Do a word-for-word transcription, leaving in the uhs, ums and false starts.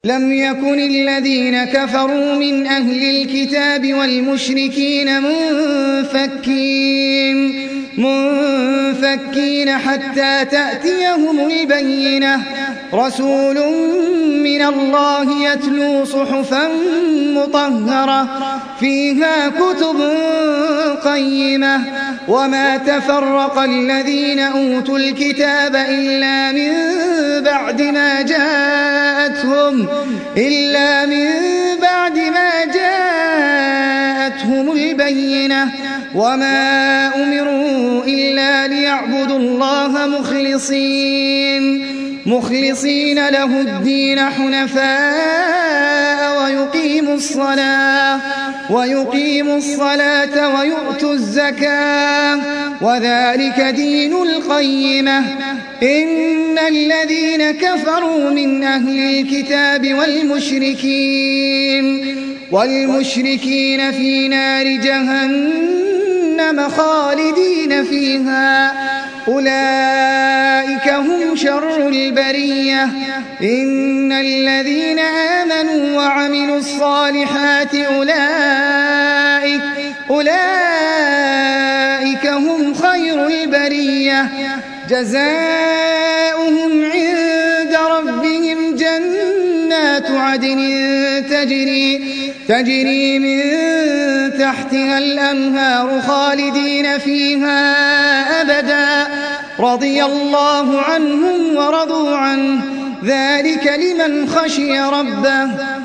لم يكن الذين كفروا من أهل الكتاب والمشركين منفكين منفكين حتى تأتيهم البينة رسول من الله يتلو صحفا مطهرة فيها كتب قيمة وما تفرق الذين أوتوا الكتاب إلا من بعد ما جاءتهم إلا من بعد ما جاءتهم البينة وما أمروا إلا ليعبدوا الله مخلصين مخلصين له الدين حنفاء ويقيموا الصلاة ويقيموا الصلاة ويؤتوا الزكاة وذلك دين القيمة إن الذين كفروا من أهل الكتاب والمشركين والمشركين في نار جهنم خالدين فيها أولئك هم شر البرية إن الذين آمنوا وعملوا الصالحات أولئك أولئك هم خير البرية جزاؤهم عند ربهم جنات عدن تجري تجري من تحتها الأنهار خالدين فيها أبدا رضي الله عنهم ورضوا عنه ذلك لمن خشي ربه